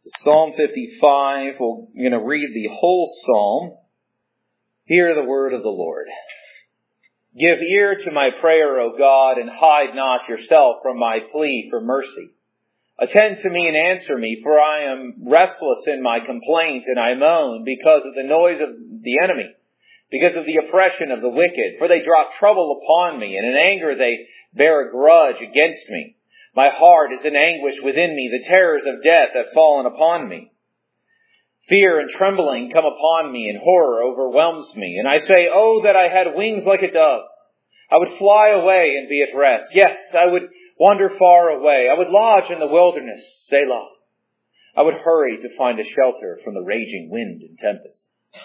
Psalm 55, we're going to read the whole psalm. Hear the word of the Lord. Give ear to my prayer, O God, and hide not yourself from my plea for mercy. Attend to me and answer me, for I am restless in my complaint, and I moan because of the noise of the enemy, because of the oppression of the wicked. For they drop trouble upon me, and in anger they bear a grudge against me. My heart is in anguish within me. The terrors of death have fallen upon me. Fear and trembling come upon me, and horror overwhelms me. And I say, oh, that I had wings like a dove. I would fly away and be at rest. Yes, I would wander far away. I would lodge in the wilderness, Selah. I would hurry to find a shelter from the raging wind and tempest.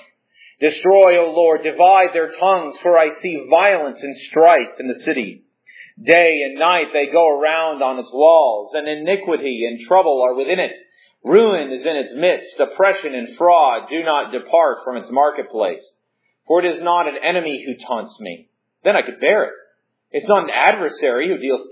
Destroy, O Lord, divide their tongues, for I see violence and strife in the city. Day and night they go around on its walls, and iniquity and trouble are within it. Ruin is in its midst. Oppression and fraud do not depart from its marketplace. For it is not an enemy who taunts me. Then I could bear it. It's not an adversary who deals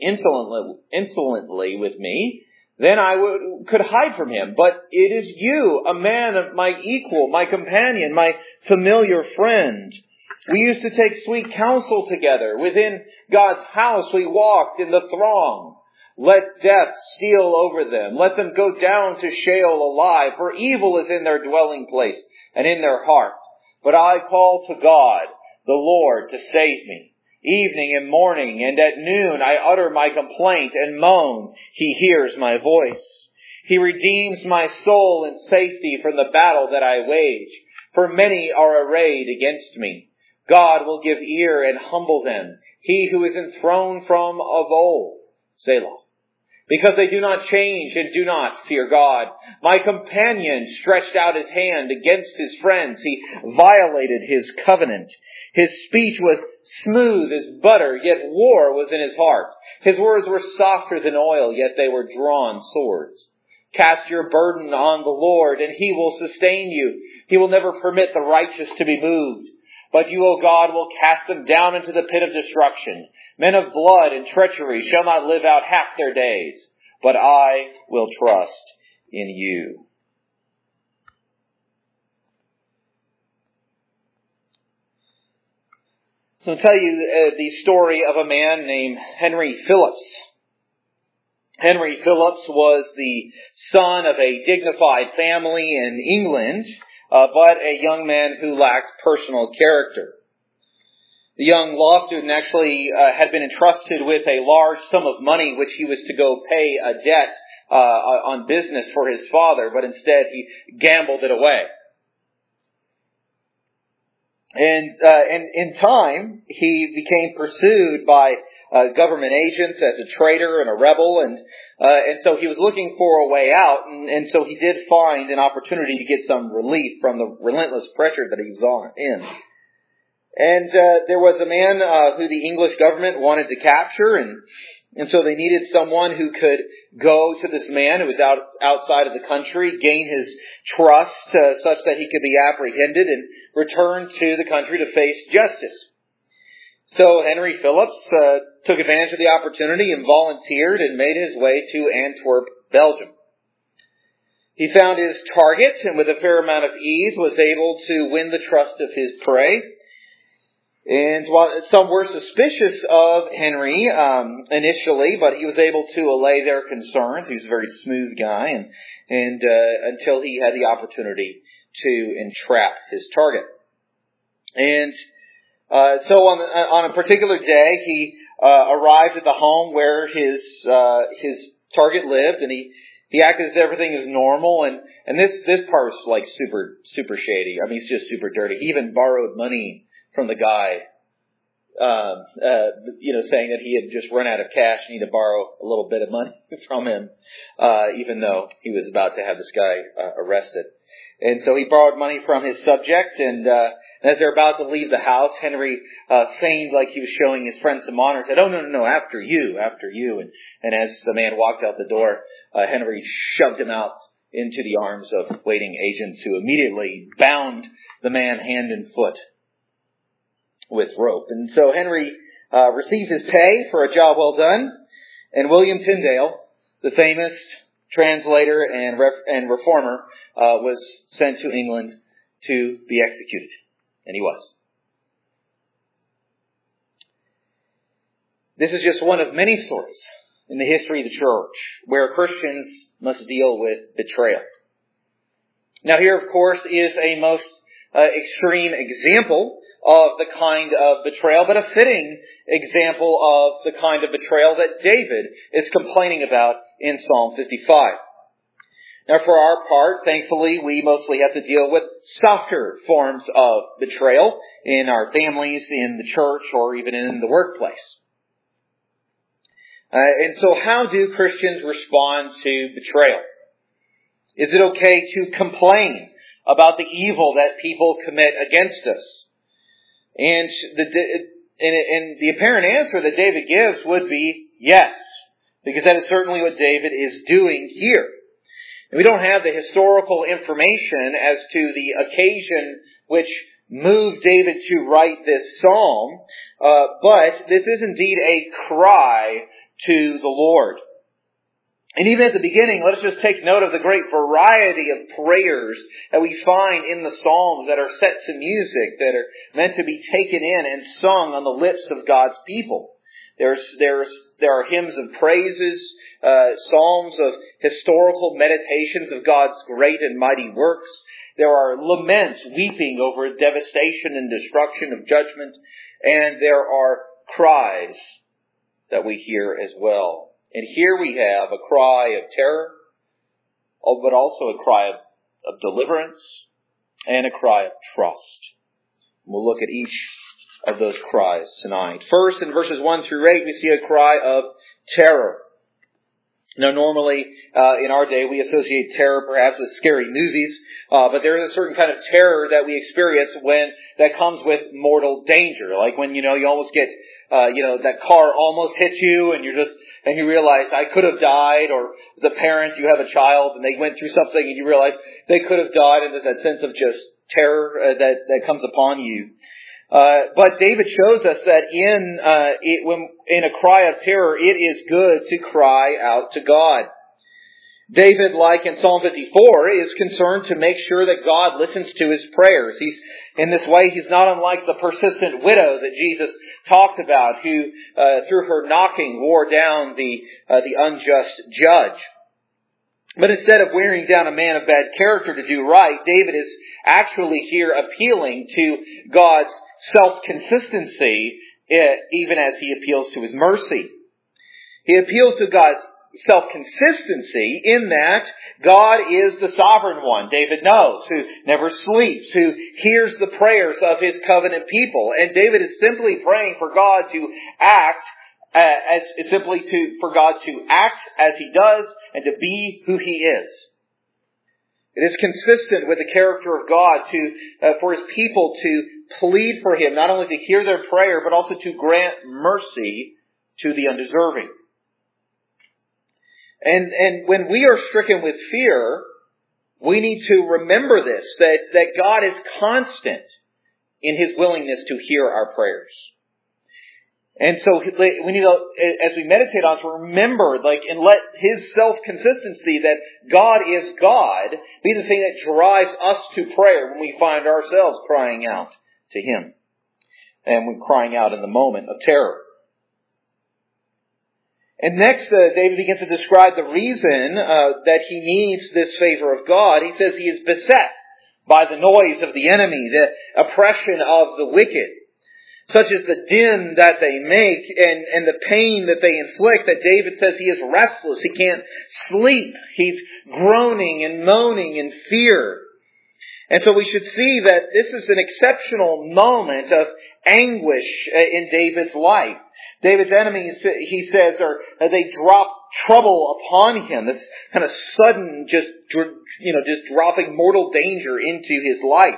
insolently with me. Then I could hide from him. But it is you, a man of my equal, my companion, my familiar friend. We used to take sweet counsel together. Within God's house we walked in the throng. Let death steal over them. Let them go down to Sheol alive. For evil is in their dwelling place and in their heart. But I call to God, the Lord, to save me. Evening and morning and at noon I utter my complaint and moan. He hears my voice. He redeems my soul in safety from the battle that I wage. For many are arrayed against me. God will give ear and humble them. He who is enthroned from of old. Selah. Because they do not change and do not fear God. My companion stretched out his hand against his friends. He violated his covenant. His speech was smooth as butter, yet war was in his heart. His words were softer than oil, yet they were drawn swords. Cast your burden on the Lord, and he will sustain you. He will never permit the righteous to be moved. But you, O God, will cast them down into the pit of destruction. Men of blood and treachery shall not live out half their days. But I will trust in you. So I'll tell you the story of a man named Henry Phillips. Henry Phillips was the son of a dignified family in England, but a young man who lacked personal character. The young law student actually had been entrusted with a large sum of money which he was to go pay a debt on business for his father, but instead he gambled it away. And in time, he became pursued by government agents as a traitor and a rebel, and so he was looking for a way out, and so he did find an opportunity to get some relief from the relentless pressure that he was in. And there was a man who the English government wanted to capture, and so they needed someone who could go to this man who was outside of the country, gain his trust such that he could be apprehended and return to the country to face justice. So Henry Phillips took advantage of the opportunity and volunteered and made his way to Antwerp, Belgium. He found his target and with a fair amount of ease was able to win the trust of his prey. And while some were suspicious of Henry initially, but he was able to allay their concerns. He was a very smooth guy, and until he had the opportunity to entrap his target. And so on a particular day, he arrived at the home where his target lived, and he acted as everything is normal. And this part was like super shady. I mean, it's just super dirty. He even borrowed money from the guy, saying that he had just run out of cash and needed to borrow a little bit of money from him, even though he was about to have this guy arrested. And so he borrowed money from his subject, and as they're about to leave the house, Henry feigned like he was showing his friend some honor and said, "Oh, no, after you. And as the man walked out the door, Henry shoved him out into the arms of waiting agents who immediately bound the man hand and foot with rope. And so Henry receives his pay for a job well done, and William Tyndale, the famous translator and reformer, was sent to England to be executed. And he was. This is just one of many stories in the history of the church where Christians must deal with betrayal. Now here, of course, is a most extreme example of the kind of betrayal, but a fitting example of the kind of betrayal that David is complaining about in Psalm 55. Now for our part, thankfully, we mostly have to deal with softer forms of betrayal in our families, in the church, or even in the workplace. And so how do Christians respond to betrayal? Is it okay to complain about the evil that people commit against us? And the apparent answer that David gives would be yes, because that is certainly what David is doing here. And we don't have the historical information as to the occasion which moved David to write this psalm, but this is indeed a cry to the Lord. And even at the beginning, let us just take note of the great variety of prayers that we find in the Psalms that are set to music, that are meant to be taken in and sung on the lips of God's people. There are hymns of praises, psalms of historical meditations of God's great and mighty works. There are laments weeping over devastation and destruction of judgment. And there are cries that we hear as well. And here we have a cry of terror, but also a cry of deliverance and a cry of trust. We'll look at each of those cries tonight. First, in verses 1 through 8, we see a cry of terror. Now, normally, in our day, we associate terror perhaps with scary movies, but there is a certain kind of terror that we experience when that comes with mortal danger. Like when, you almost get, that car almost hits you and you realize I could have died, or as a parent, you have a child and they went through something and you realize they could have died, and there's that sense of just terror that comes upon you. But David shows us that in a cry of terror, it is good to cry out to God. David, like in Psalm 54, is concerned to make sure that God listens to his prayers. In this way, he's not unlike the persistent widow that Jesus talked about, who, through her knocking, wore down the unjust judge. But instead of wearing down a man of bad character to do right, David is actually here appealing to God's self-consistency, even as he appeals to his mercy. He appeals to God's self-consistency in that God is the sovereign one, David knows, who never sleeps, who hears the prayers of his covenant people. And David is simply praying for God to act for God to act as he does and to be who he is. It is consistent with the character of God for his people to plead for him, not only to hear their prayer, but also to grant mercy to the undeserving. And when we are stricken with fear, we need to remember this, that God is constant in his willingness to hear our prayers. And so we need to, as we meditate on this, remember, and let his self-consistency that God is God be the thing that drives us to prayer when we find ourselves crying out to him. And when crying out in the moment of terror. And next, David begins to describe the reason that he needs this favor of God. He says he is beset by the noise of the enemy, the oppression of the wicked, such as the din that they make and the pain that they inflict, that David says he is restless. He can't sleep. He's groaning and moaning in fear. And so we should see that this is an exceptional moment of anguish in David's life. David's enemies, he says, they drop trouble upon him. This kind of sudden, just dropping mortal danger into his life.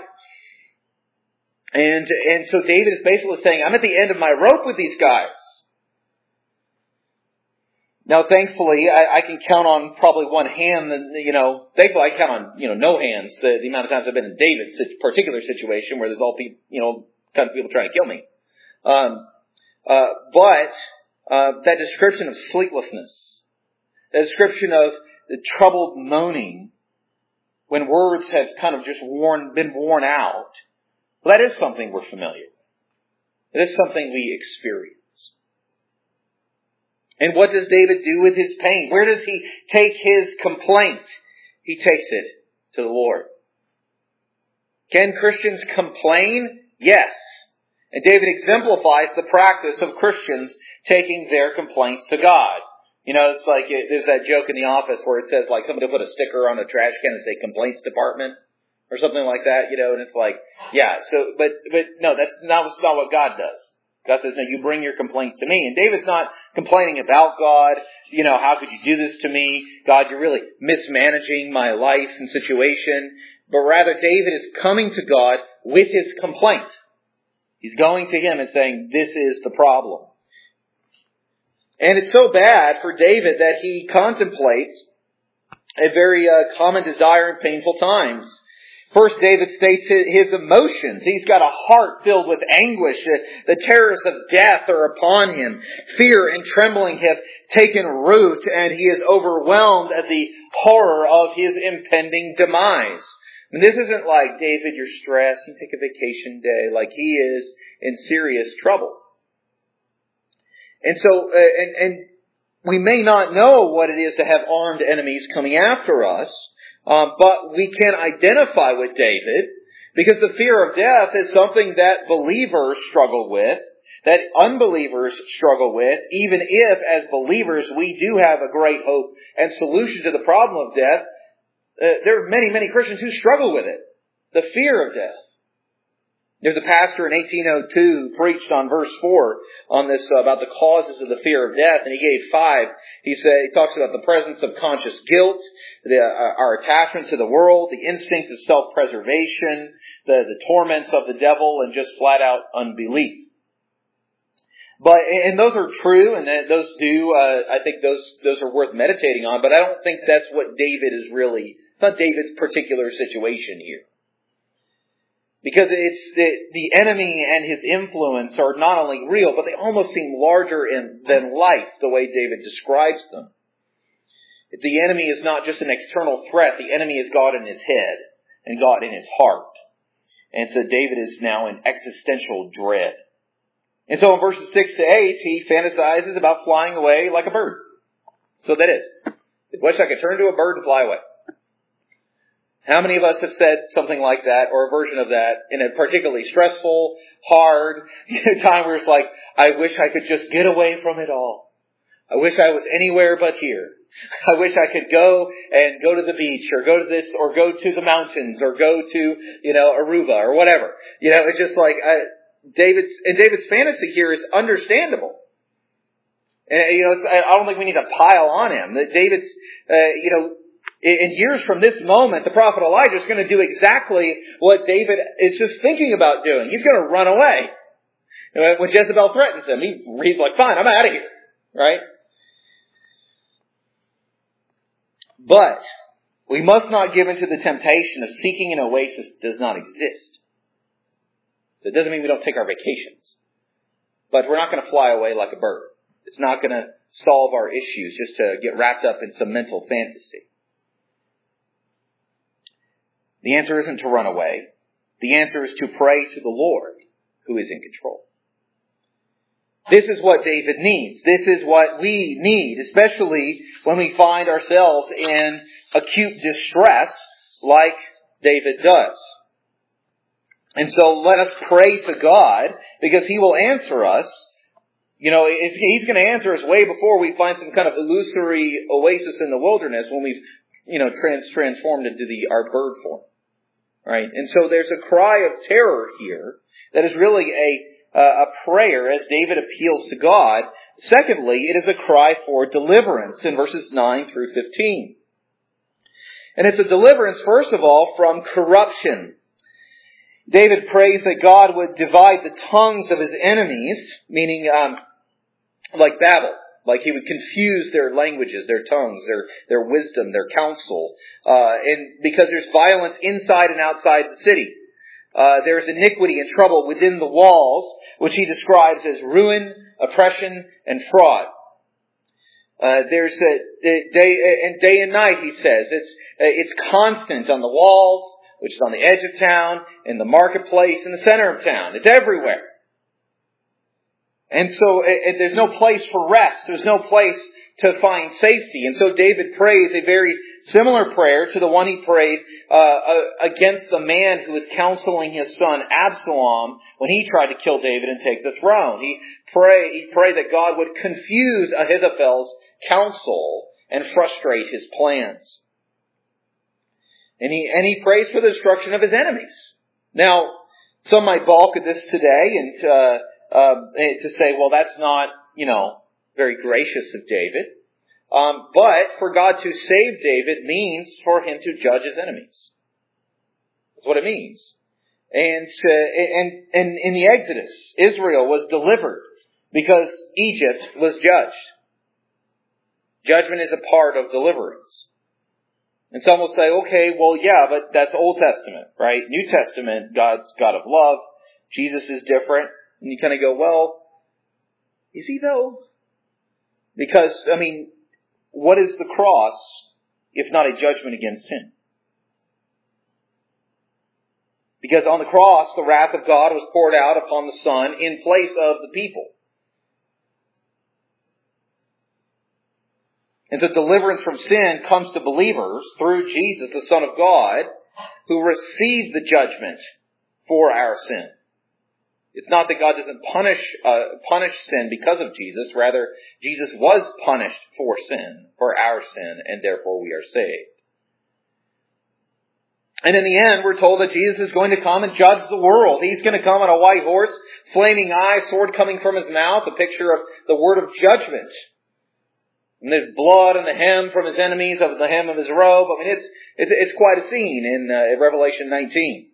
And so David is basically saying, I'm at the end of my rope with these guys. Now, thankfully, I can count on probably one hand, thankfully I count on, no hands, the amount of times I've been in David's particular situation where there's all people, kinds of people trying to kill me. But that description of sleeplessness, that description of the troubled moaning when words have kind of just been worn out. Well, that is something we're familiar with. It is something we experience. And what does David do with his pain? Where does he take his complaint? He takes it to the Lord. Can Christians complain? Yes. And David exemplifies the practice of Christians taking their complaints to God. You know, it's like, there's that joke in the office where it says, like, somebody put a sticker on a trash can and say complaints department or something like that, you know, and it's like, yeah, so, but no, that's not what God does. God says, no, you bring your complaint to me. And David's not complaining about God. You know, how could you do this to me? God, you're really mismanaging my life and situation. But rather, David is coming to God with his complaint. He's going to him and saying, this is the problem. And it's so bad for David that he contemplates a very common desire in painful times. First, David states his emotions. He's got a heart filled with anguish. The terrors of death are upon him. Fear and trembling have taken root, and he is overwhelmed at the horror of his impending demise. And this isn't like, David, you're stressed, you take a vacation day. Like, he is in serious trouble. And so, and we may not know what it is to have armed enemies coming after us, but we can identify with David because the fear of death is something that believers struggle with, that unbelievers struggle with, even if as believers we do have a great hope and solution to the problem of death. There are many, many Christians who struggle with it. The fear of death. There's a pastor in 1802 who preached on verse 4 on this about the causes of the fear of death, and he gave 5. He talks about the presence of conscious guilt, our attachment to the world, the instinct of self-preservation, the torments of the devil, and just flat out unbelief. And those are true, and those do. I think those are worth meditating on. But I don't think that's what David is really. It's not David's particular situation here. Because it's the enemy and his influence are not only real, but they almost seem larger than life, the way David describes them. The enemy is not just an external threat. The enemy is God in his head and God in his heart. And so David is now in existential dread. And so in verses 6 to 8, he fantasizes about flying away like a bird. So that is. I wish I could turn to a bird and fly away. How many of us have said something like that or a version of that in a particularly stressful, hard time where it's like, I wish I could just get away from it all. I wish I was anywhere but here. I wish I could go to the beach or go to this or go to the mountains or go to, Aruba or whatever. It's just like, David's fantasy here is understandable. And, I don't think we need to pile on him. That David's, in years from this moment, the prophet Elijah is going to do exactly what David is just thinking about doing. He's going to run away. When Jezebel threatens him, he's like, fine, I'm out of here. Right? But we must not give in to the temptation of seeking an oasis that does not exist. That doesn't mean we don't take our vacations. But we're not going to fly away like a bird. It's not going to solve our issues just to get wrapped up in some mental fantasy. The answer isn't to run away. The answer is to pray to the Lord who is in control. This is what David needs. This is what we need, especially when we find ourselves in acute distress like David does. And so let us pray to God because He will answer us. He's going to answer us way before we find some kind of illusory oasis in the wilderness when we've, transformed into our bird form. Right? And so there's a cry of terror here that is really a prayer as David appeals to God. Secondly, it is a cry for deliverance in verses 9 through 15. And it's a deliverance, first of all, from corruption. David prays that God would divide the tongues of his enemies, meaning like Babel. Like He would confuse their languages, their tongues, their wisdom, their counsel. And because there's violence inside and outside the city. There's iniquity and trouble within the walls, which he describes as ruin, oppression, and fraud. There's day and night, he says. It's constant on the walls, which is on the edge of town, in the marketplace, in the center of town. It's everywhere. And so there's no place for rest. There's no place to find safety. And so David prays a very similar prayer to the one he prayed against the man who was counseling his son Absalom when he tried to kill David and take the throne. He prayed that God would confuse Ahithophel's counsel and frustrate his plans. And he prays for the destruction of his enemies. Now, some might balk at this today and to say, well, that's not, very gracious of David. But for God to save David means for him to judge his enemies. That's what it means. And in the Exodus, Israel was delivered because Egypt was judged. Judgment is a part of deliverance. And some will say, okay, well, yeah, but that's Old Testament, right? New Testament, God's God of love. Jesus is different. And you kind of go, well, is he though? Because, what is the cross if not a judgment against sin? Because on the cross, the wrath of God was poured out upon the Son in place of the people. And so deliverance from sin comes to believers through Jesus, the Son of God, who received the judgment for our sin. It's not that God doesn't punish sin because of Jesus. Rather, Jesus was punished for sin, for our sin, and therefore we are saved. And in the end, we're told that Jesus is going to come and judge the world. He's going to come on a white horse, flaming eye, sword coming from his mouth, a picture of the word of judgment. And there's blood on the hem from his enemies, of the hem of his robe. It's quite a scene in Revelation 19.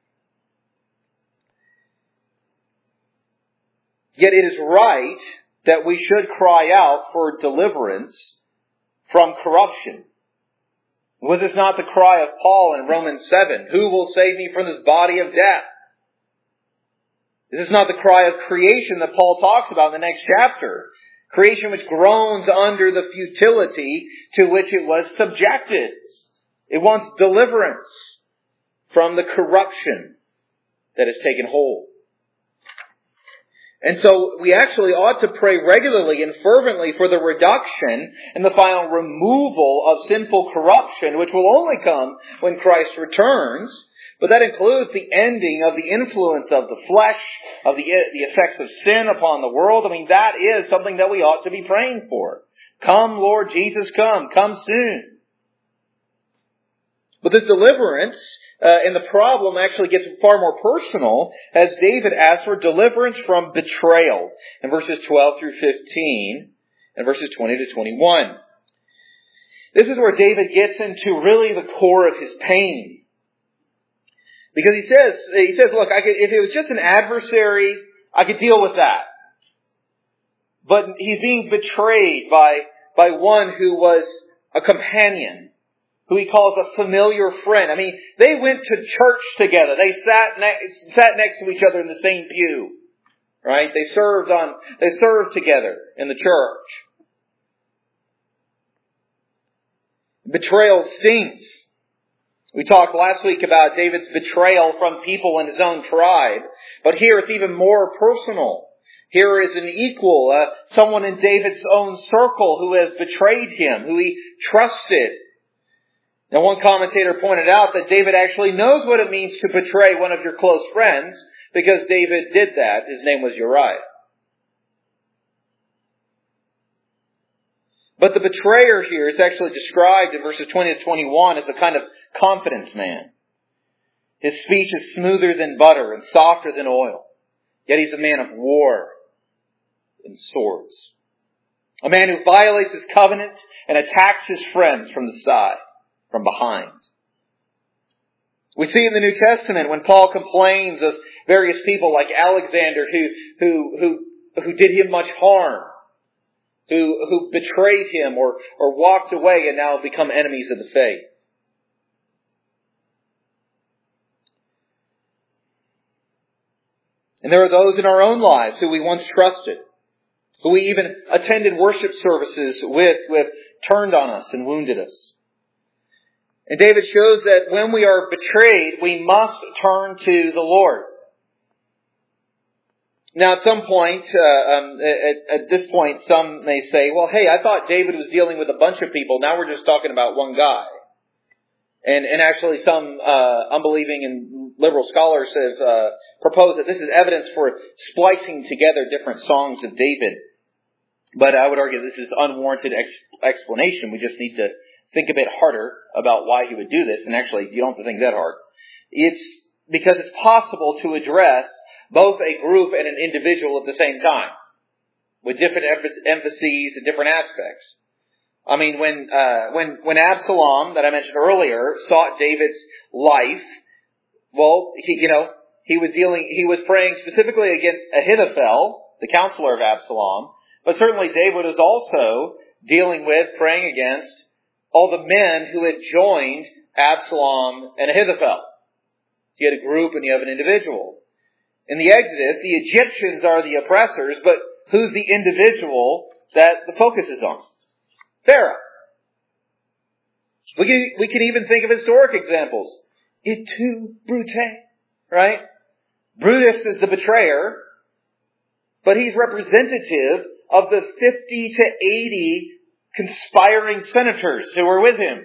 Yet it is right that we should cry out for deliverance from corruption. Was this not the cry of Paul in Romans 7? Who will save me from this body of death? This is not the cry of creation that Paul talks about in the next chapter. Creation which groans under the futility to which it was subjected. It wants deliverance from the corruption that has taken hold. And so we actually ought to pray regularly and fervently for the reduction and the final removal of sinful corruption, which will only come when Christ returns. But that includes the ending of the influence of the flesh, of the effects of sin upon the world. That is something that we ought to be praying for. Come, Lord Jesus, come. Come soon. But this deliverance and the problem actually gets far more personal as David asks for deliverance from betrayal in verses 12 through 15 and verses 20 to 21. This is where David gets into really the core of his pain. Because he says, look, if it was just an adversary, I could deal with that. But he's being betrayed by one who was a companion, who he calls a familiar friend. They went to church together. They sat next to each other in the same pew. Right? They served together in the church. Betrayal stings. We talked last week about David's betrayal from people in his own tribe. But here it's even more personal. Here is an equal, someone in David's own circle who has betrayed him, who he trusted. Now, one commentator pointed out that David actually knows what it means to betray one of your close friends, because David did that. His name was Uriah. But the betrayer here is actually described in verses 20 to 21 as a kind of confidence man. His speech is smoother than butter and softer than oil. Yet he's a man of war and swords. A man who violates his covenant and attacks his friends from the side, from behind. We see in the New Testament when Paul complains of various people like Alexander who did him much harm, who betrayed him or walked away and now become enemies of the faith. And there are those in our own lives who we once trusted, who we even attended worship services with, who have turned on us and wounded us. And David shows that when we are betrayed, we must turn to the Lord. Now, at some point, at this point, some may say, well, hey, I thought David was dealing with a bunch of people. Now we're just talking about one guy. And actually some unbelieving and liberal scholars have proposed that this is evidence for splicing together different songs of David. But I would argue this is unwarranted explanation. We just need to think a bit harder about why he would do this. And actually, you don't have to think that hard. It's because it's possible to address both a group and an individual at the same time, with different emphases and different aspects. I mean, when Absalom, that I mentioned earlier, sought David's life, well, he was praying specifically against Ahithophel, the counselor of Absalom, but certainly David was also praying against all the men who had joined Absalom and Ahithophel. You had a group and you have an individual. In the Exodus, the Egyptians are the oppressors, but who's the individual that the focus is on? Pharaoh. We can even think of historic examples. Et tu, Brute, right? Brutus is the betrayer, but he's representative of the 50 to 80 conspiring senators who were with him.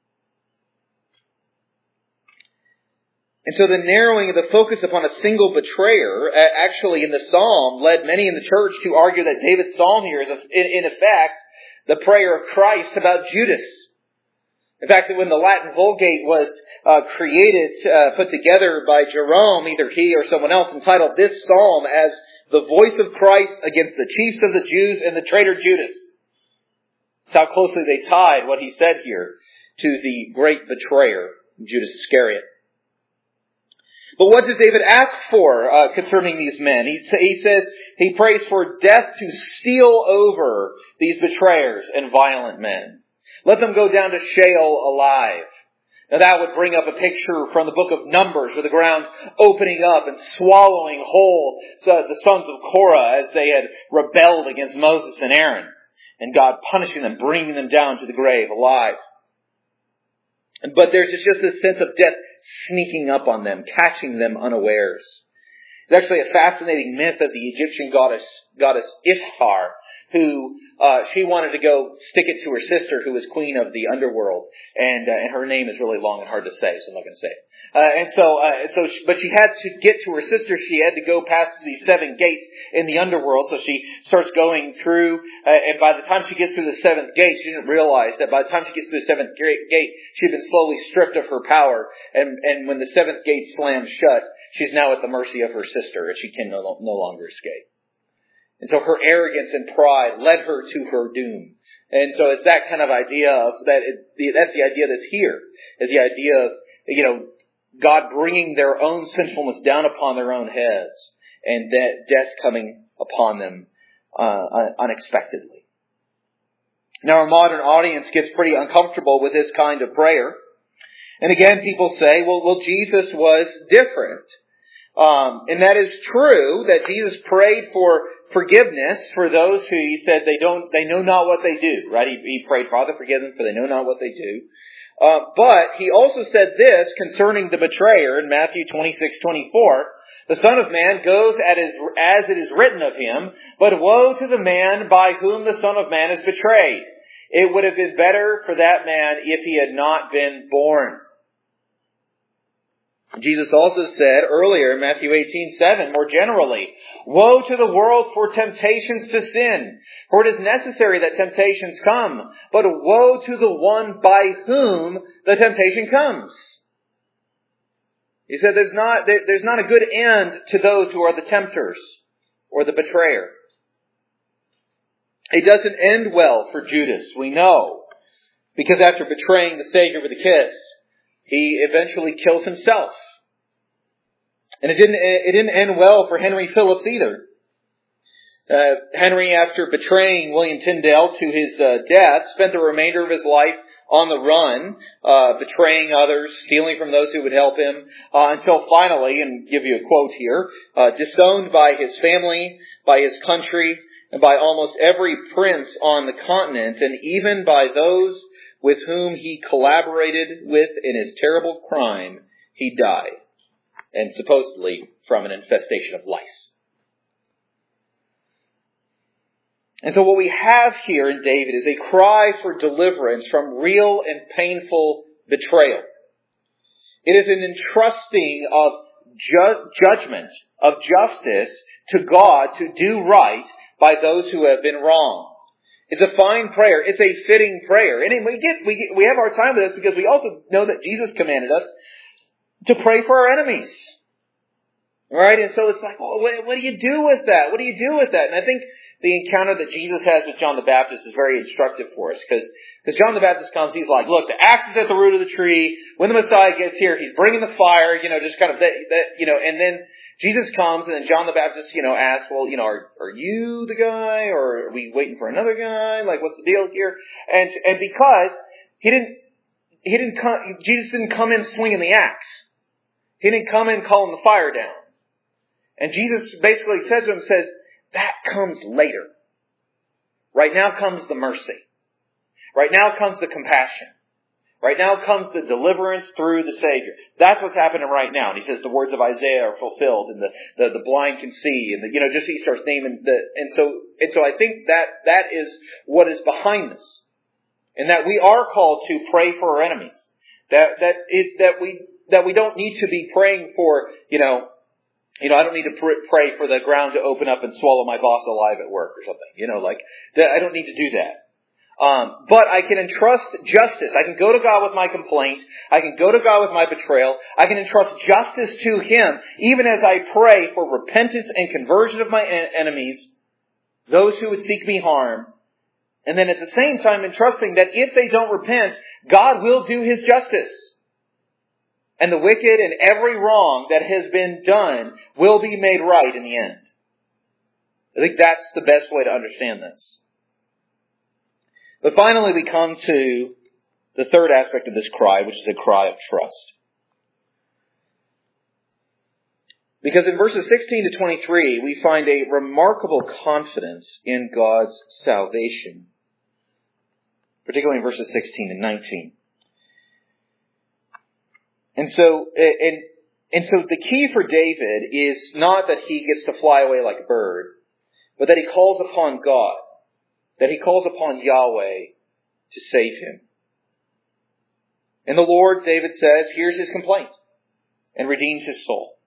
And so the narrowing of the focus upon a single betrayer, actually in the psalm, led many in the church to argue that David's psalm here is, in effect, the prayer of Christ about Judas. In fact, when the Latin Vulgate was created, put together by Jerome, either he or someone else, entitled this psalm as the voice of Christ against the chiefs of the Jews and the traitor Judas. That's how closely they tied what he said here to the great betrayer, Judas Iscariot. But what does David ask for concerning these men? He says he prays for death to steal over these betrayers and violent men. Let them go down to Sheol alive. Now that would bring up a picture from the book of Numbers, with the ground opening up and swallowing whole the sons of Korah as they had rebelled against Moses and Aaron, and God punishing them, bringing them down to the grave alive. But there's just this sense of death sneaking up on them, catching them unawares. It's actually a fascinating myth of the Egyptian goddess Ishtar, who she wanted to go stick it to her sister, who was queen of the underworld, and her name is really long and hard to say, so I'm not going to say it. But she had to get to her sister. She had to go past these 7 gates in the underworld. So she starts going through, and by the time she gets through the 7th gate, she didn't realize that by the time she gets through the 7th gate, she had been slowly stripped of her power. And when the 7th gate slams shut, she's now at the mercy of her sister, and she can no longer escape. And so her arrogance and pride led her to her doom. And so it's that kind of idea of that's the idea that's here. Is the idea of, God bringing their own sinfulness down upon their own heads, and that death coming upon them unexpectedly. Now our modern audience gets pretty uncomfortable with this kind of prayer. And again, people say, well, Jesus was different. And that is true, that Jesus prayed for forgiveness for those who he said they know not what they do, right? He prayed, Father, forgive them, for they know not what they do. But he also said this concerning the betrayer in Matthew 26:24. The Son of Man goes as it is written of him, but woe to the man by whom the Son of Man is betrayed. It would have been better for that man if he had not been born. Jesus also said earlier in Matthew 18:7, more generally, woe to the world for temptations to sin, for it is necessary that temptations come, but woe to the one by whom the temptation comes. He said there's not a good end to those who are the tempters or the betrayer. It doesn't end well for Judas, we know, because after betraying the Savior with a kiss, he eventually kills himself. And it didn't end well for Henry Phillips either. Henry, after betraying William Tyndale to his death, spent the remainder of his life on the run, betraying others, stealing from those who would help him, until finally, and give you a quote here, disowned by his family, by his country, and by almost every prince on the continent, and even by those with whom he collaborated with in his terrible crime, he died, and supposedly from an infestation of lice. And so what we have here in David is a cry for deliverance from real and painful betrayal. It is an entrusting of judgment, of justice to God to do right by those who have been wrong. It's a fine prayer. It's a fitting prayer. And we have our time with this because we also know that Jesus commanded us to pray for our enemies. Right? And so it's like, well, what do you do with that? What do you do with that? And I think the encounter that Jesus has with John the Baptist is very instructive for us. Because John the Baptist comes, he's like, look, the axe is at the root of the tree. When the Messiah gets here, he's bringing the fire, just kind of and then Jesus comes, and then John the Baptist, asks, well, are you the guy, or are we waiting for another guy? Like, what's the deal here? And because Jesus didn't come in swinging the axe. He didn't come in calling the fire down. And Jesus basically says to him, that comes later. Right now comes the mercy. Right now comes the compassion. Right now comes the deliverance through the Savior. That's what's happening right now. And he says the words of Isaiah are fulfilled, and the blind can see, and he starts naming and so I think that is what is behind this, and that we are called to pray for our enemies. That we don't need to be praying for I don't need to pray for the ground to open up and swallow my boss alive at work or something. I don't need to do that. But I can entrust justice. I can go to God with my complaint. I can go to God with my betrayal. I can entrust justice to Him, even as I pray for repentance and conversion of my enemies, those who would seek me harm. And then at the same time entrusting that if they don't repent, God will do His justice. And the wicked and every wrong that has been done will be made right in the end. I think that's the best way to understand this. But finally we come to the third aspect of this cry, which is a cry of trust. Because in verses 16 to 23, we find a remarkable confidence in God's salvation. Particularly in verses 16 and 19. And so the key for David is not that he gets to fly away like a bird, but that he calls upon God. That he calls upon Yahweh to save him. And the Lord, David says, hears his complaint and redeems his soul.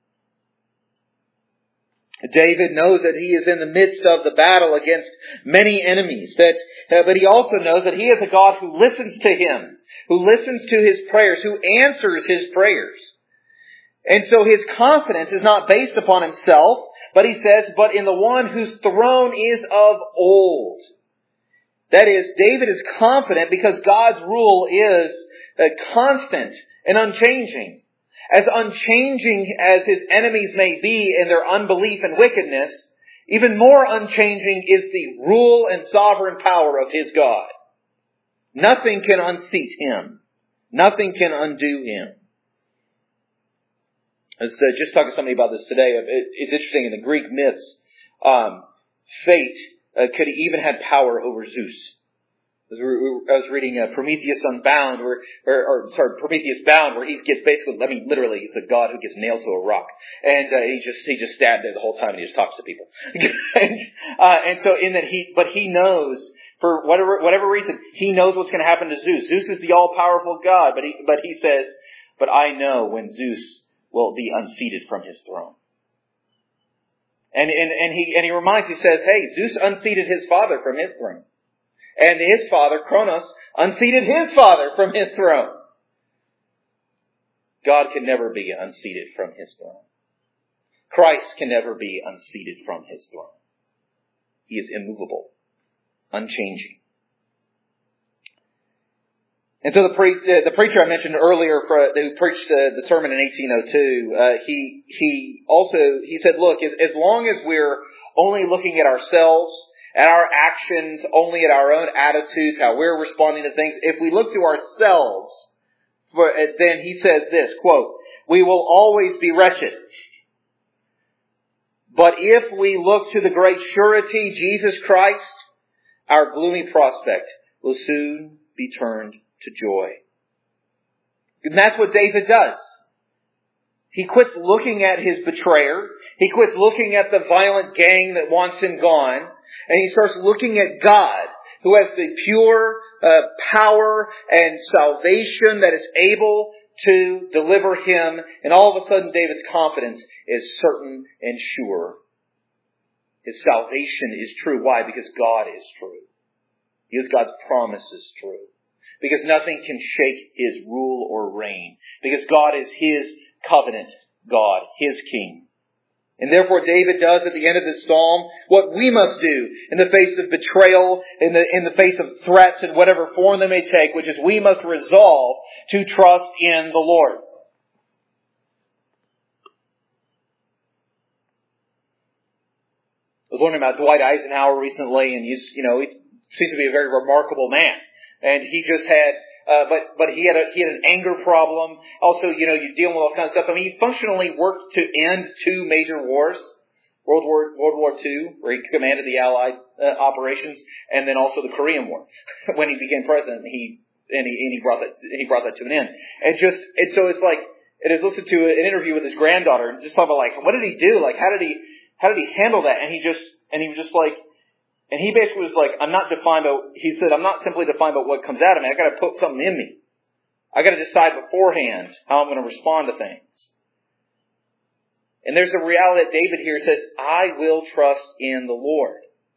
David knows that he is in the midst of the battle against many enemies. But he also knows that he is a God who listens to him, who listens to his prayers, who answers his prayers. And so his confidence is not based upon himself, but he says, but in the one whose throne is of old. That is, David is confident because God's rule is constant and unchanging. As unchanging as his enemies may be in their unbelief and wickedness, even more unchanging is the rule and sovereign power of his God. Nothing can unseat him. Nothing can undo him. I was just talking to somebody about this today. It's interesting, in the Greek myths, fate could even had power over Zeus. I was reading Prometheus Unbound, Prometheus Bound, where he gets basically, literally, it's a god who gets nailed to a rock, and he just stabbed there the whole time, and he just talks to people. and so in that he knows, for whatever reason, he knows what's going to happen to Zeus. Zeus is the all-powerful god, but he says, but I know when Zeus will be unseated from his throne. And he reminds, he says, hey, Zeus unseated his father from his throne. And his father, Kronos, unseated his father from his throne. God can never be unseated from his throne. Christ can never be unseated from his throne. He is immovable, unchanging. And so the preacher I mentioned earlier who preached the sermon in 1802, he said, look, as long as we're only looking at ourselves, at our actions, only at our own attitudes, how we're responding to things, if we look to ourselves, then he says this, quote, we will always be wretched. But if we look to the great surety, Jesus Christ, our gloomy prospect will soon be turned to joy. And that's what David does. He quits looking at his betrayer. He quits looking at the violent gang that wants him gone. And he starts looking at God, who has the pure power and salvation that is able to deliver him. And all of a sudden, David's confidence is certain and sure. His salvation is true. Why? Because God is true. Because God's promise is true. Because nothing can shake His rule or reign. Because God is His covenant God, His King. And therefore David does at the end of this psalm what we must do in the face of betrayal, in the face of threats in whatever form they may take, which is we must resolve to trust in the Lord. I was wondering about Dwight Eisenhower recently, and he seems to be a very remarkable man. And he just had but he had an anger problem. Also, you're dealing with all kinds of stuff. I mean, he functionally worked to end two major wars. World War II, where he commanded the Allied operations, and then also the Korean War. When he became president, he brought that to an end. And so it's like, it is listened to an interview with his granddaughter, and just thought about like, what did he do? Like, how did he handle that? And he basically was like, I'm not simply defined by what comes out of me. I got to put something in me. I got to decide beforehand how I'm going to respond to things. And there's a reality that David here says, I will trust in the Lord.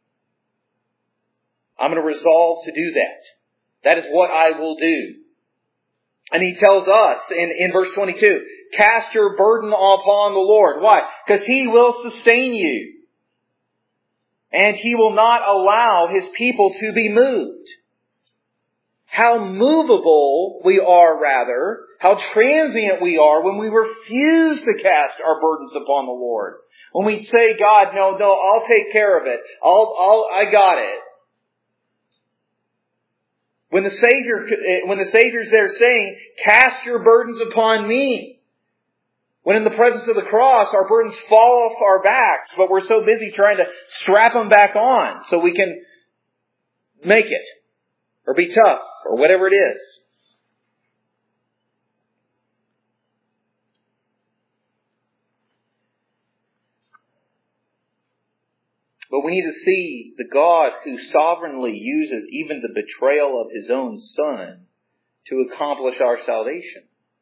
I'm going to resolve to do that. That is what I will do. And he tells us in verse 22, cast your burden upon the Lord. Why? Because He will sustain you. And He will not allow His people to be moved. How movable we are, rather, how transient we are when we refuse to cast our burdens upon the Lord. When we say, God, no, I'll take care of it. I got it. When the Savior's there saying, cast your burdens upon me. When in the presence of the cross, our burdens fall off our backs, but we're so busy trying to strap them back on so we can make it, or be tough, or whatever it is. But we need to see the God who sovereignly uses even the betrayal of His own Son to accomplish our salvation.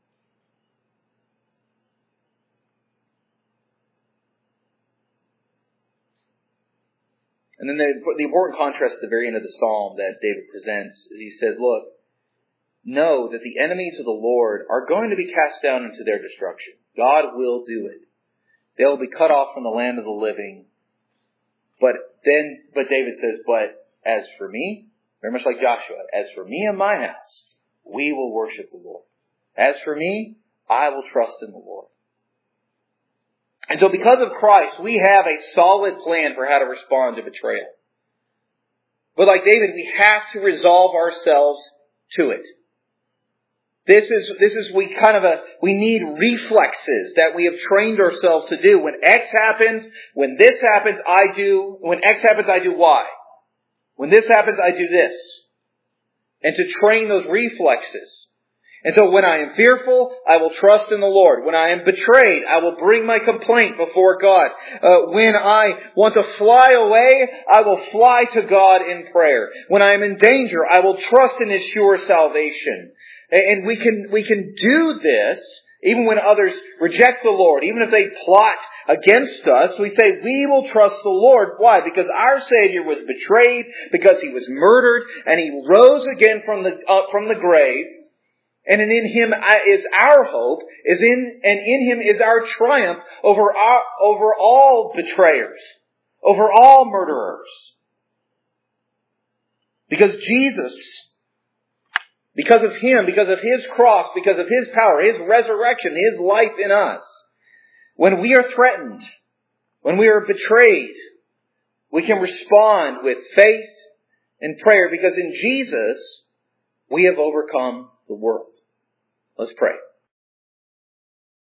And then the important contrast at the very end of the psalm that David presents is he says, look, know that the enemies of the Lord are going to be cast down into their destruction. God will do it. They will be cut off from the land of the living. But David says, but as for me, very much like Joshua, as for me and my house, we will worship the Lord. As for me, I will trust in the Lord. And so because of Christ, we have a solid plan for how to respond to betrayal. But like David, we have to resolve ourselves to it. We need reflexes that we have trained ourselves to do. When X happens, when this happens, I do. When X happens, I do Y. When this happens, I do this. And to train those reflexes. And so when I am fearful, I will trust in the Lord. When I am betrayed, I will bring my complaint before God. When I want to fly away, I will fly to God in prayer. When I am in danger, I will trust in His sure salvation. And we can do this even when others reject the Lord. Even if they plot against us, we say we will trust the Lord. Why? Because our Savior was betrayed, because He was murdered, and He rose again from the grave. And in Him is our hope, and in Him is our triumph over all betrayers, over all murderers. Because Jesus, because of Him, because of His cross, because of His power, His resurrection, His life in us, when we are threatened, when we are betrayed, we can respond with faith and prayer, because in Jesus we have overcome the world. Let's pray.